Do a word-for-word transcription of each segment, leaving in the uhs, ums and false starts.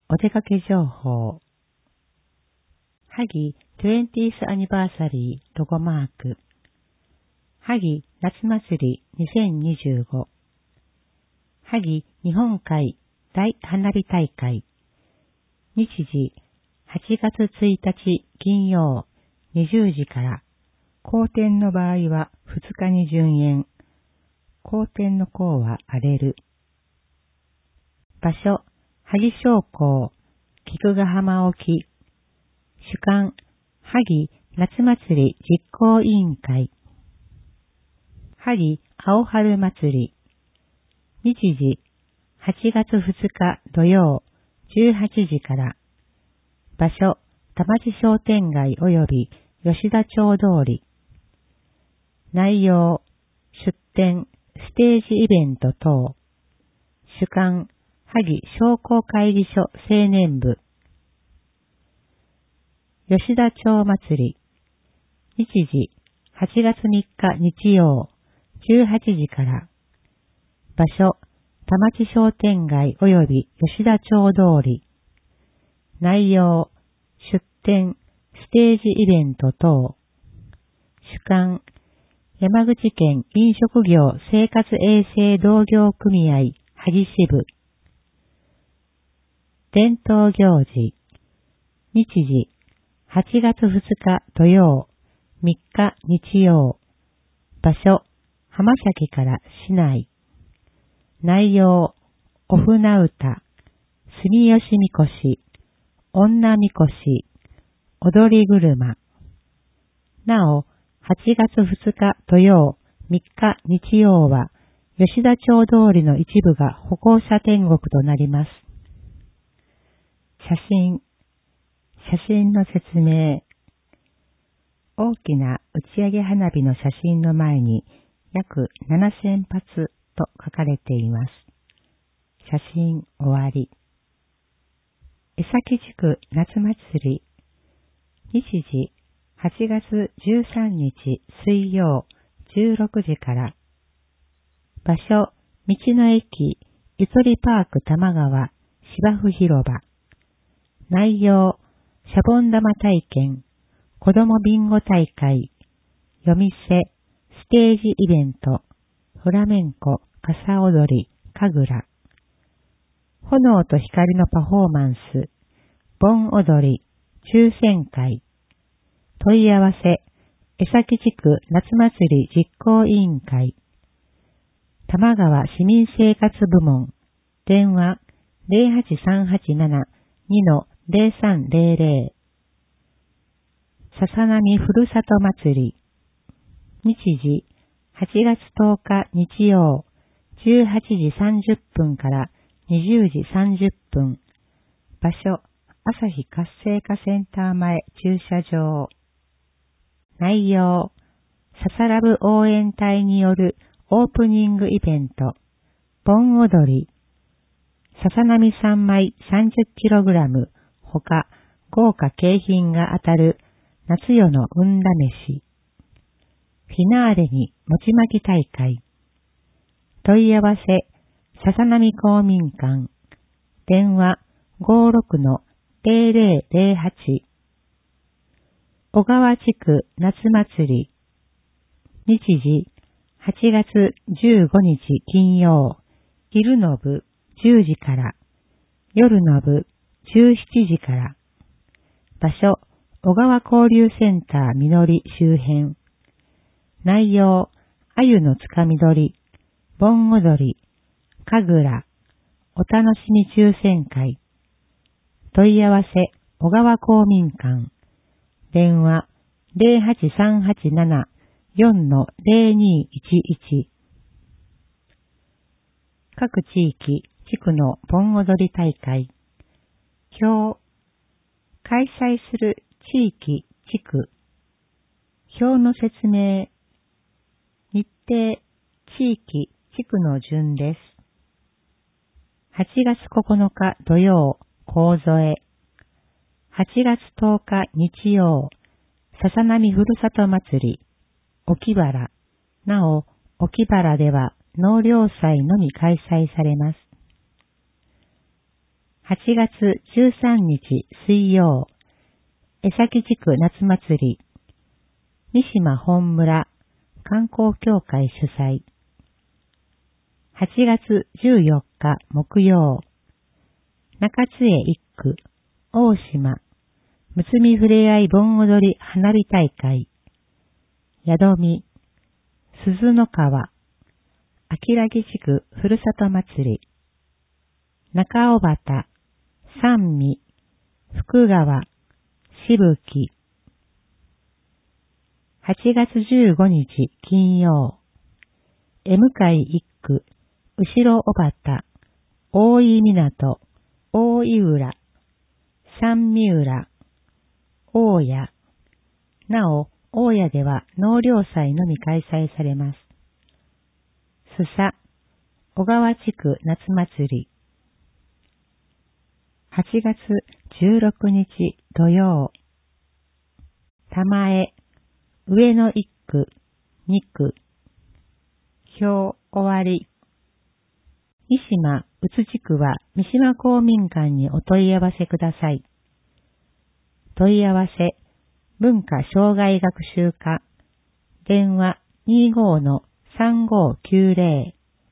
お出かけ情報。萩 twentieth Anniversary ロゴマーク。萩夏祭りにせんにじゅうご。萩日本海大花火大会。日時はちがつついたち金曜にじゅうじから。後天の場合はふつかに順延。後天の項は荒れる。場所萩商工、菊ヶ浜沖。主管、萩夏祭り実行委員会。萩青春祭り。日時、はちがつふつか土曜、じゅうはちじから。場所、田町商店街及び吉田町通り。内容、出展、ステージイベント等。主管、萩商工会議所青年部。吉田町祭り。日時、はちがつみっか日曜、じゅうはちじから。場所、田町商店街及び吉田町通り。内容、出展、ステージイベント等。主管、山口県飲食業生活衛生同業組合萩支部。伝統行事。日時、はちがつふつか土曜、みっか日曜。場所、浜崎から市内。内容、お船歌、住吉みこし、女みこし、踊り車。なお、はちがつふつか土曜、みっか日曜は、吉田町通りの一部が歩行者天国となります。写真。写真の説明。大きな打ち上げ花火の写真の前に約ななせんぱつと書かれています。写真終わり。江崎地区夏祭り。日時はちがつじゅうさんにち水曜じゅうろくじから。場所、道の駅、ゆとりパーク玉川芝生広場。内容、シャボン玉体験、子どもビンゴ大会、夜店、ステージイベント、フラメンコ、傘踊り、神楽。炎と光のパフォーマンス、盆踊り、抽選会。問い合わせ、江崎地区夏祭り実行委員会。玉川市民生活部門。電話、ゼロはちさんはちなな にのゼロさんゼロゼロ。笹波ふるさと祭り。日時、はちがつとおか日曜、じゅうはちじさんじゅっぷんからにじゅうじさんじゅっぷん。場所、朝日活性化センター前駐車場。内容、ササラブ応援隊によるオープニングイベント、盆踊り。笹波三枚 さんじゅっキログラム、ほか豪華景品が当たる夏夜の運試し。フィナーレに餅巻き大会。問い合わせ、笹波公民館。電話 ごろくのゼロゼロゼロはち。小川地区夏祭り。日時、はちがつじゅうごにち金曜、昼の部じゅうじから、夜の部じゅうしちじから。場所、小川交流センターみのり周辺。内容、鮎のつかみ取り、盆踊り、神楽、お楽しみ抽選会。問い合わせ、小川公民館。電話、ゼロはちさんはちなな よんのゼロにいちいち。各地域、地区の盆踊り大会。表。開催する地域、地区。表の説明。日程、地域、地区の順です。はちがつここのか土曜、神添。はちがつとおか日曜、笹波ふるさと祭り、沖原。なお、沖原では納涼祭のみ開催されます。 はちがつじゅうさんにち水曜、江崎地区夏祭り、三島本村観光協会主催。はちがつじゅうよっか木曜、中津江一区、大島、むつみふれあい盆踊り花火大会、宿見、鈴の川、秋良木地区ふるさと祭り、中尾端、三味、福川、しぶき。はちがつじゅうごにち金曜、江向一区、後ろ小畑、大井港、大井浦、三味浦、大谷。なお、大谷では納涼祭のみ開催されます。須佐、小川地区夏祭り。はちがつじゅうろくにち土曜、玉江、上野一区、二区、表終わり。三島宇津地区は三島公民館にお問い合わせください。問い合わせ、文化障害学習課、電話 にじゅうごのさんごきゅうぜろ。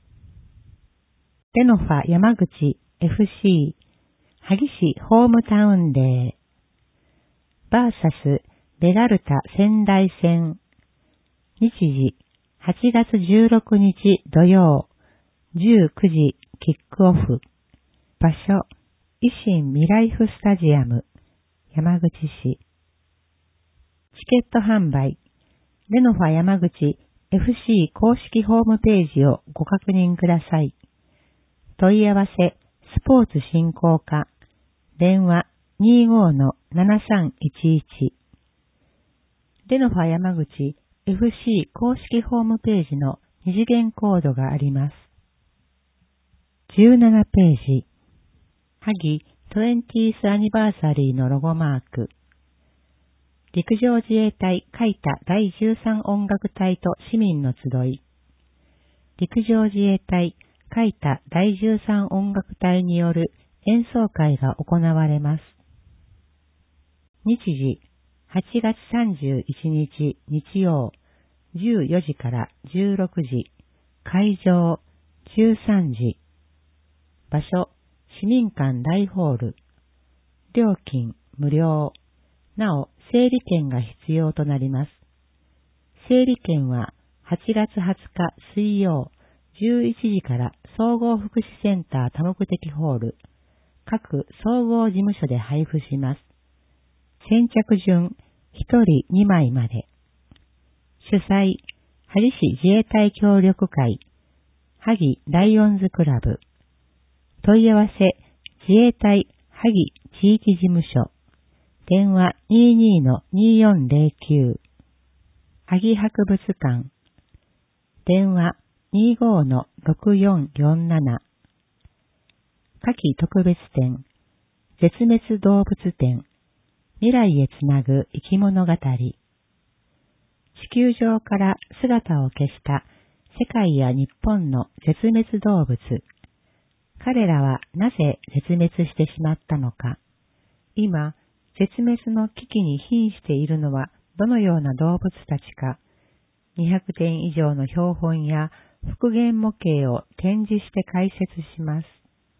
レノファ山口 エフシー、萩市ホームタウンデー、バーサスベガルタ仙台線、日時はちがつじゅうろくにち土曜、じゅうくじキックオフ、場所、維新ミライフスタジアム、山口市。チケット販売、レノファ山口 エフシー 公式ホームページをご確認ください。問い合わせ、スポーツ振興課、電話 にじゅうごのななさんいちいち。レノファ山口 エフシー 公式ホームページの二次元コードがあります。じゅうななページ。萩 にじゅうth アニバーサリーのロゴマーク。陸上自衛隊海田だいじゅうさん音楽隊と市民の集い。陸上自衛隊海田だいじゅうさん音楽隊による演奏会が行われます。日時、はちがつさんじゅういちにち日曜、じゅうよじからじゅうろくじ、会場、じゅうさんじ。場所、市民館大ホール。料金、無料。なお、整理券が必要となります。整理券ははちがつはつか水曜、じゅういちじから総合福祉センター多目的ホール、各総合事務所で配布します。先着順ひとりにまいまで。主催、萩市自衛隊協力会、萩ライオンズクラブ。問い合わせ、自衛隊萩地域事務所。電話 にじゅうにのにじゅうよんぜろきゅう。萩博物館。電話 にじゅうごのろくよんよんなな。夏季特別展。絶滅動物展。未来へつなぐ生き物語。地球上から姿を消した世界や日本の絶滅動物。彼らはなぜ絶滅してしまったのか。今、絶滅の危機に瀕しているのはどのような動物たちか。にひゃくてん以上の標本や復元模型を展示して解説します。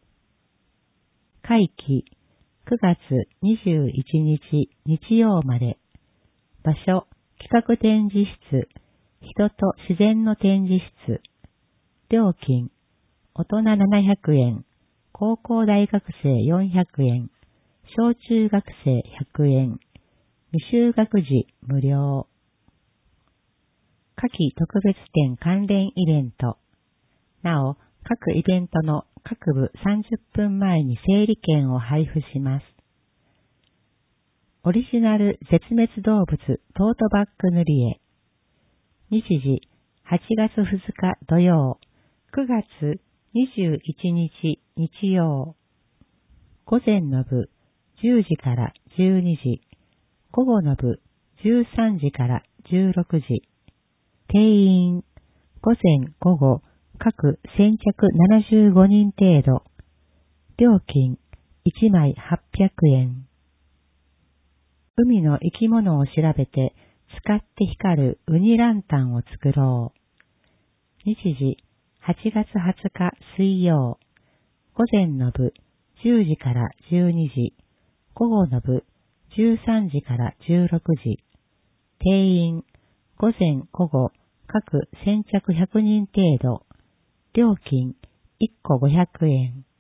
会期くがつにじゅういちにち日曜まで。場所、企画展示室、人と自然の展示室。料金、大人ななひゃくえん、高校大学生よんひゃくえん、小中学生ひゃくえん、未就学児無料。夏季特別展関連イベント。なお、各イベントの各部さんじゅっぷんまえに整理券を配布します。オリジナル絶滅動物トートバッグ塗り絵。日時、はちがつふつか土曜、くがつにじゅういちにち日曜。午前の部、じゅうじからじゅうにじ。午後の部、じゅうさんじからじゅうろくじ。定員、午前午後、各先着ななじゅうごにん程度。料金、 いちまいはっぴゃくえん。海の生き物を調べて使って光るウニランタンを作ろう。日時はちがつはつか水曜。午前の部じゅうじからじゅうにじ。午後の部じゅうさんじからじゅうろくじ。定員午前午後各先着ひゃくにん程度。料金いっこごひゃくえん。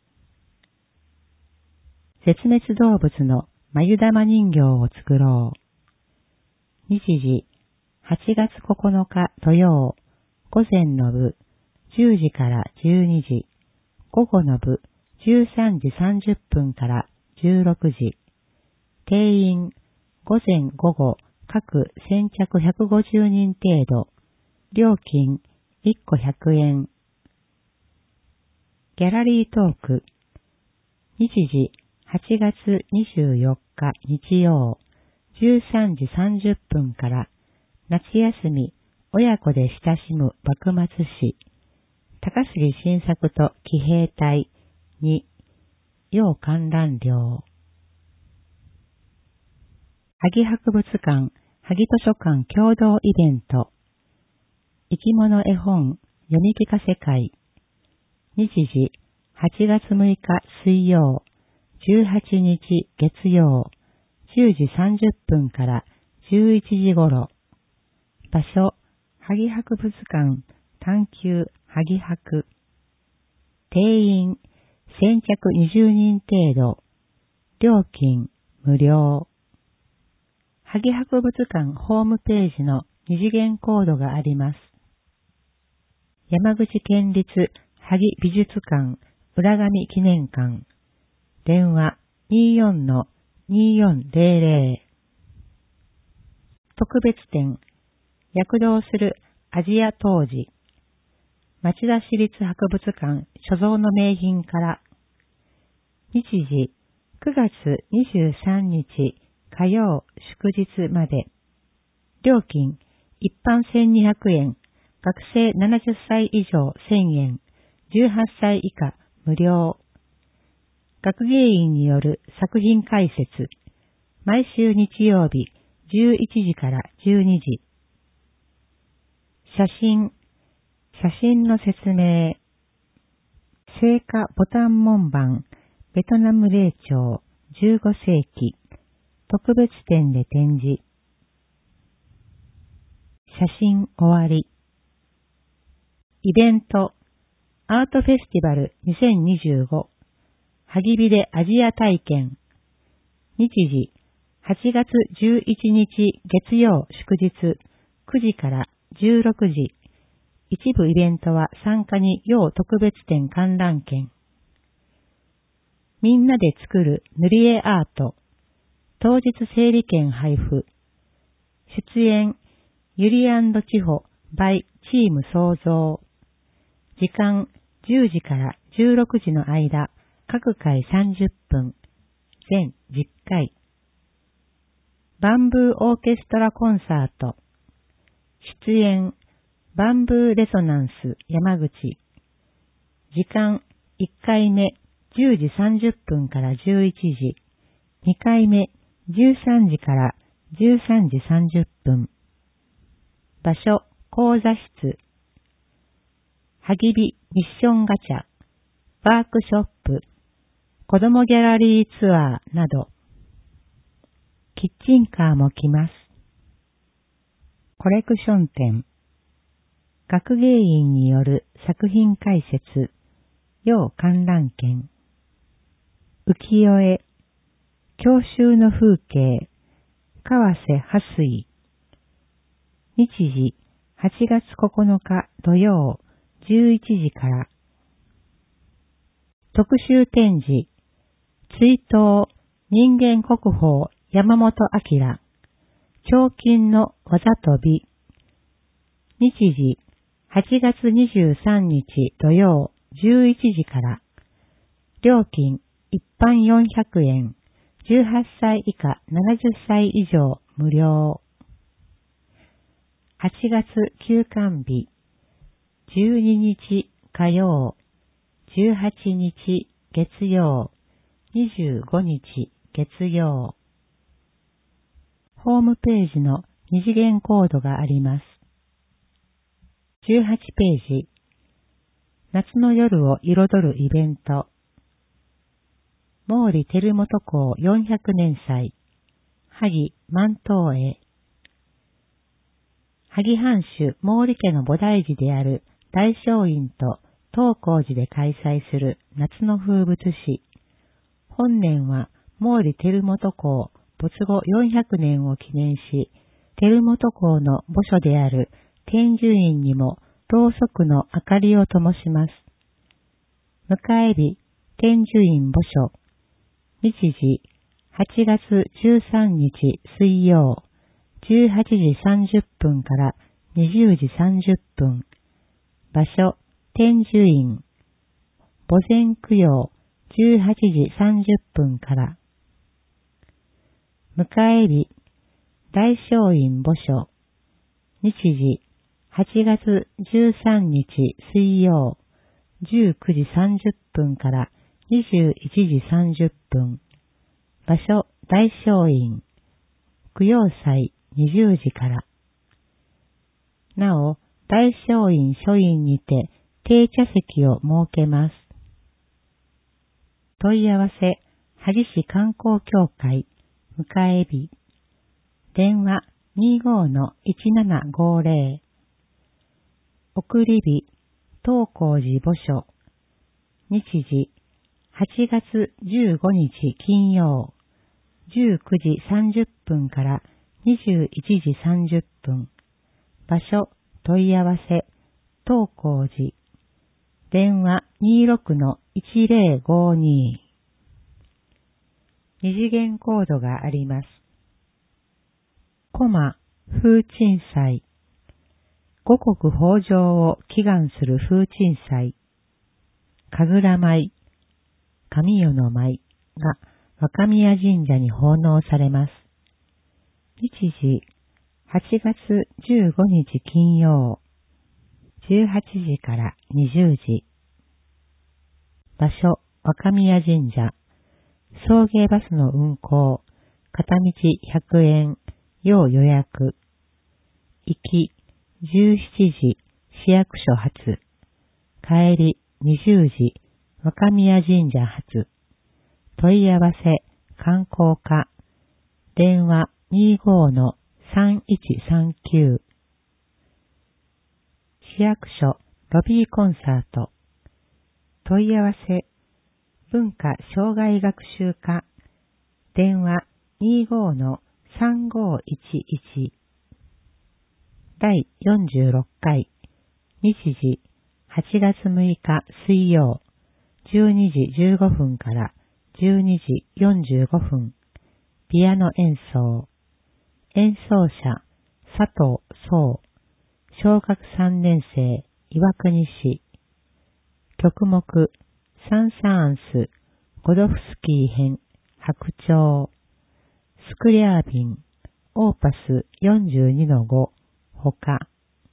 絶滅動物の眉玉人形を作ろう。日時はちがつここのか土曜。午前の部じゅうじからじゅうにじ。午後の部じゅうさんじさんじゅっぷんからじゅうろくじ。定員午前午後各先着ひゃくごじゅうにん程度。料金いっこひゃくえん。ギャラリートーク。日時はちがつにじゅうよっか日曜。じゅうさんじさんじゅっぷんから夏休み親子で親しむ幕末史。高杉晋作と騎兵隊に要観覧料。萩博物館、萩図書館共同イベント。生き物絵本読み聞かせ会。日時はちがつむいか水曜。じゅうはちにち月曜。じゅうじさんじゅっぷんからじゅういちじ頃。場所、萩博物館探求萩博。定員先着にじゅうにん程度。料金無料。萩博物館ホームページの二次元コードがあります。山口県立萩美術館浦上記念館。電話 にじゅうよんのにじゅうよんゼロゼロ。特別展、躍動するアジア陶磁。町田市立博物館所蔵の名品から。日時くがつにじゅうさんにち火曜祝日まで。料金一般せんにひゃくえん、学生ななじゅっさい以上せんえん、じゅうはっさい以下無料。学芸員による作品解説。毎週日曜日じゅういちじからじゅうにじ。写真、写真の説明。聖火ボタン門番、ベトナム霊長、じゅうごせいき。特別展で展示。写真終わり。イベント、アートフェスティバルにせんにじゅうご。萩美でアジア体験。日時、はちがつじゅういちにち月曜祝日くじからじゅうろくじ。一部イベントは参加に要特別展観覧券。みんなで作る塗り絵アート。当日整理券配布。出演、ゆり&ちほ by チーム創造。時間じゅうじからじゅうろくじの間、各回さんじゅっぷん。全じゅっかい。バンブーオーケストラコンサート。出演、バンブーレソナンス山口。時間いっかいめじゅうじさんじゅっぷんからじゅういちじ。にかいめじゅうさんじからじゅうさんじさんじゅっぷん。場所、講座室。萩美ミッションガチャ、ワークショップ、子どもギャラリーツアーなど。キッチンカーも来ます。コレクション展。学芸員による作品解説、要観覧券。浮世絵、郷愁の風景、川瀬波水。日時、はちがつここのか土曜、じゅういちじから。特集展示、追悼、人間国宝山本明、彫金の技と美。日時、はちがつにじゅうさんにち土曜、じゅういちじから。料金、一般よんひゃくえん、じゅうはっさい以下ななじゅっさい以上無料。はちがつ休館日、じゅうににち火曜、じゅうはちにち月曜、 にじゅうごにち月曜。ホームページの二次元コードがあります。じゅうはちページ。夏の夜を彩るイベント。毛利輝元公よんひゃくねん祭。萩万灯会。萩藩主毛利家の菩提寺である大聖院と東光寺で開催する夏の風物詩。本年は毛利輝元公没後よんひゃくねんを記念し、輝元公の墓所である天寿院にもろうそくの明かりを灯します。迎え日、天寿院墓所。日時、はちがつじゅうさんにち水曜、じゅうはちじさんじゅっぷんからにじゅうじさんじゅっぷん。場所、天寿院。墓前供養、じゅうはちじさんじゅっぷんから。迎え日、大聖院墓所。日時、はちがつじゅうさんにち水曜、じゅうくじさんじゅっぷんからにじゅういちじさんじゅっぷん。場所、大聖院。供養祭にじゅうじから。なお、大聖院書院にて定茶席を設けます。問い合わせ、萩市観光協会、迎え日。電話 にじゅうごのいちななごぜろ。送り日、東光寺墓所。日時、はちがつじゅうごにち金曜、じゅうくじさんじゅっぷんからにじゅういちじさんじゅっぷん。場所、問い合わせ、東光寺。電話 にじゅうろくのいちぜろごに。二次元コードがあります。コマ、風鎮祭。五穀豊穣を祈願する風鎮祭。神楽舞、神代の舞が若宮神社に奉納されます。日時、はちがつじゅうごにち金曜、じゅうはちじからにじゅうじ。場所、若宮神社。送迎バスの運行、片道ひゃくえん、要予約。行き、じゅうしちじ、市役所発。帰り、にじゅうじ、若宮神社発。問い合わせ、観光課。電話 にじゅうごのさんいちさんきゅう。市役所、ロビーコンサート。問い合わせ、文化障害学習課。電話 にじゅうごのさんごいちいち。だいよんじゅうろっかい。日時、はちがつむいか水曜、じゅうにじじゅうごふんからじゅうにじよんじゅうごふん。ピアノ演奏。演奏者、佐藤壮。小学さんねん生、岩国市。曲目、サン・サーンス、ゴドフスキー編、白鳥。スクリャービン、オーパス よんじゅうにのご、ほか。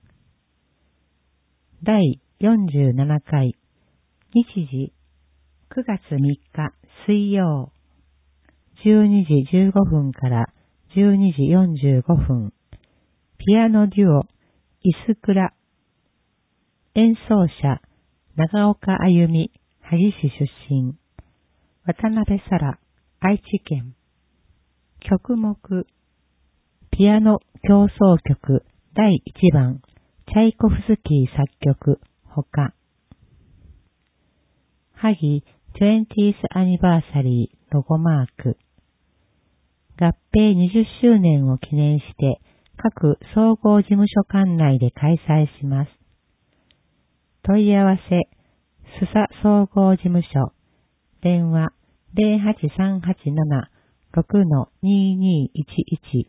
だいよんじゅうななかい。日時、くがつみっか水曜、じゅうにじじゅうごふんからじゅうにじよんじゅうごふん。ピアノデュオ、イスクラ。演奏者、長岡あゆみ、萩市出身。渡辺沙羅、愛知県。曲目、ピアノ協奏曲だいいちばん、チャイコフスキー作曲、ほか。萩 twentieth Anniversary ロゴマーク。合併にじゅっしゅうねんを記念して各総合事務所管内で開催します。問い合わせ、須佐総合事務所。電話 ゼロはちさんはちなな ろくのににいちいち。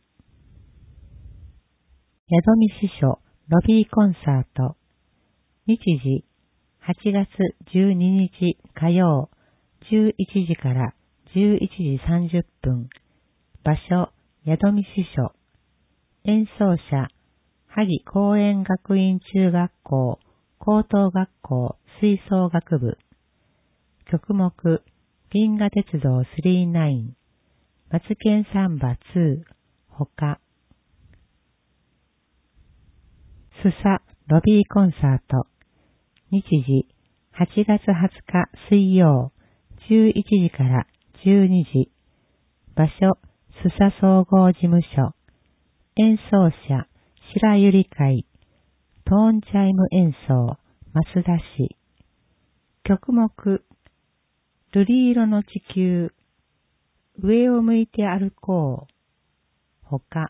宿見支所ロビーコンサート。日時、はちがつじゅうににち火曜、じゅういちじからじゅういちじさんじゅっぷん。場所、宿見支所。演奏者、萩公園学院中学校、高等学校吹奏楽部。曲目、 銀河鉄道さんじゅうきゅう、マツケンサンバに、ほか。スサロビーコンサート。日時、はちがつはつか水曜、じゅういちじからじゅうにじ。場所、スサ総合事務所。演奏者、白百合会。トーンチャイム演奏、増田市。曲目、瑠璃色の地球。上を向いて歩こう。ほか。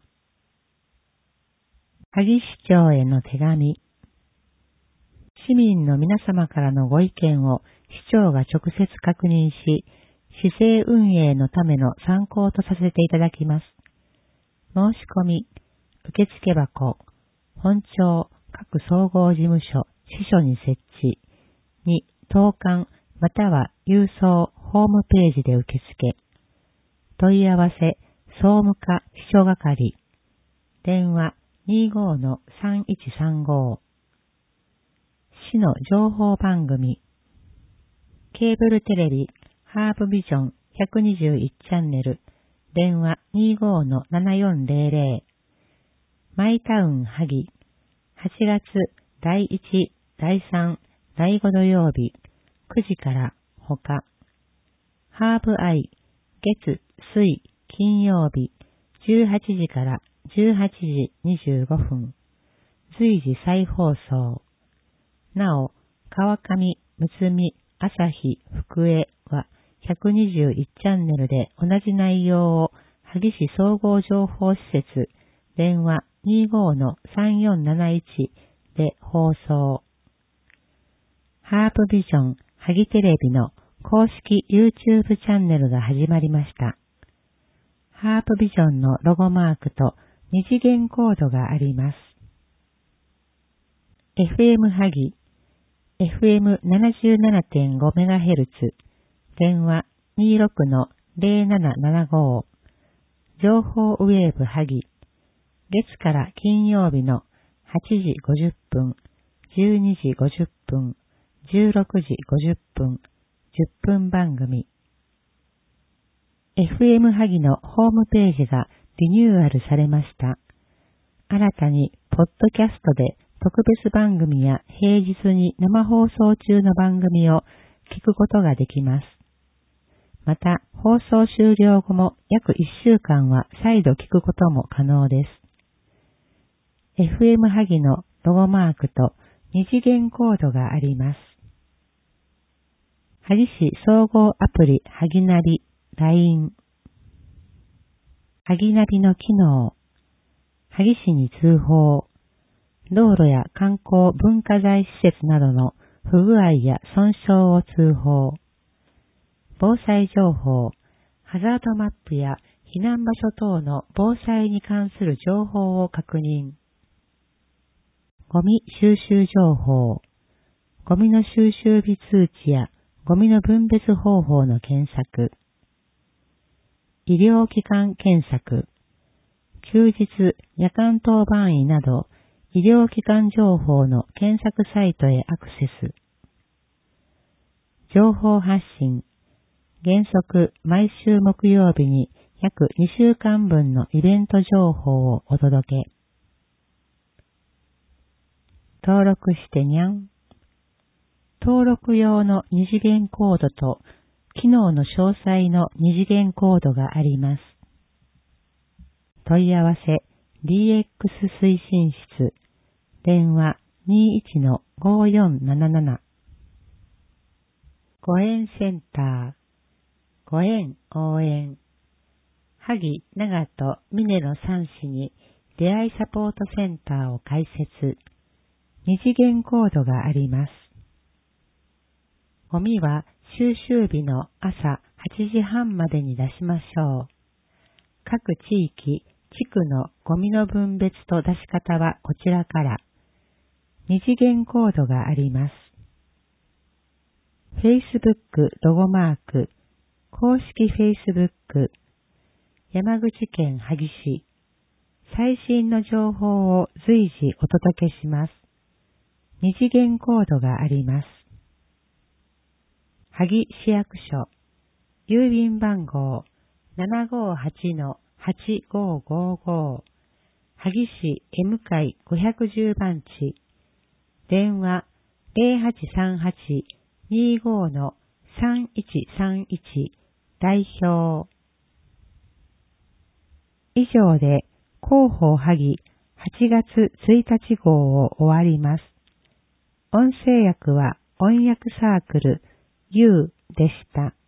萩市長への手紙。市民の皆様からのご意見を市長が直接確認し、市政運営のための参考とさせていただきます。申し込み、受付箱、本庁各総合事務所、支所に設置。に、投函または郵送ホームページで受付。問い合わせ、総務課秘書係。電話 にじゅうごのさんいちさんご。市の情報番組。ケーブルテレビ、ハーブビジョンひゃくにじゅういちチャンネル。電話 にじゅうごのななよんぜろぜろ。マイタウン萩。はちがつだいいち、だいさん、だいご土曜日、くじからほか。ハーブアイ、月、水、金曜日、じゅうはちじからじゅうはちじにじゅうごふん。随時再放送。なお、川上、むつみ、朝日、福江はひゃくにじゅういちチャンネルで同じ内容を萩市総合情報施設、電話 にじゅうごのさんよんなないち で放送。ハーブビジョン萩テレビの公式 YouTube チャンネルが始まりました。ハーブビジョンのロゴマークと二次元コードがあります。エフエム 萩、エフエムななじゅうななてんごメガヘルツ、電話 にじゅうろくのぜろななななご。情報ウェーブ萩、月から金曜日のはちじごじゅっぷん、じゅうにじごじゅっぷん、じゅうろくじごじゅっぷん、じゅっぷん番組。エフエム 萩のホームページがリニューアルされました。新たにポッドキャストで特別番組や平日に生放送中の番組を聞くことができます。また、放送終了後も約いっしゅうかんは再度聞くことも可能です。エフエム 萩のロゴマークと二次元コードがあります。萩市総合アプリ萩ナビ ライン。萩ナビの機能。萩市に通報。道路や観光文化財施設などの不具合や損傷を通報。防災情報。ハザードマップや避難場所等の防災に関する情報を確認。ゴミ収集情報。ゴミの収集日通知やゴミの分別方法の検索。医療機関検索。休日、夜間当番医など医療機関情報の検索サイトへアクセス。情報発信。原則毎週木曜日に約にしゅうかんぶんのイベント情報をお届け。登録してにゃん。登録用の二次元コードと機能の詳細の二次元コードがあります。問い合わせ ディーエックス 推進室。電話 にじゅういちのごよんなななな。ご縁センター。ご縁応援。萩、長門、峰のさん市に出会いサポートセンターを開設。二次元コードがあります。ゴミは収集日の朝はちじはんまでに出しましょう。各地域、地区のゴミの分別と出し方はこちらから。二次元コードがあります。Facebook ロゴマーク、公式 Facebook、山口県萩市、最新の情報を随時お届けします。二次元コードがあります。萩市役所、 郵便番号 ななごーはちのはちごーごーごー、萩市江向ごひゃくじゅうばんち、電話 ゼロはちさんはちにーごーのさんいちさんいち、代表。以上で広報萩はちがつついたち号を終わります。音声訳は音訳サークル ユー でした。